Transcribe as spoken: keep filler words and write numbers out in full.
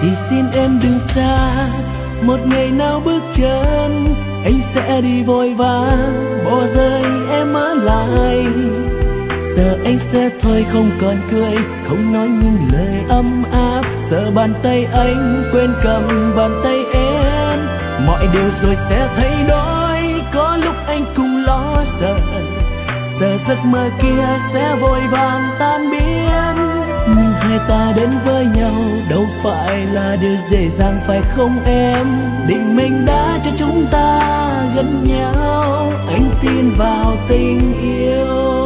thì xin em đừng xa. Một ngày nào bước chân anh sẽ đi vội vã, bỏ rơi em ở lại. Giờ anh sẽ thôi không còn cười, không nói những lời ấm áp. Giờ bàn tay anh quên cầm bàn tay em, mọi điều rồi sẽ thay đổi. Có lúc anh cũng lo sợ, giờ giấc mơ kia sẽ vội vàng tan biến. Nhưng hai ta đến với nhau đâu phải là điều dễ dàng, phải không em? Định mình đã cho chúng ta gần nhau, anh tin vào tình yêu.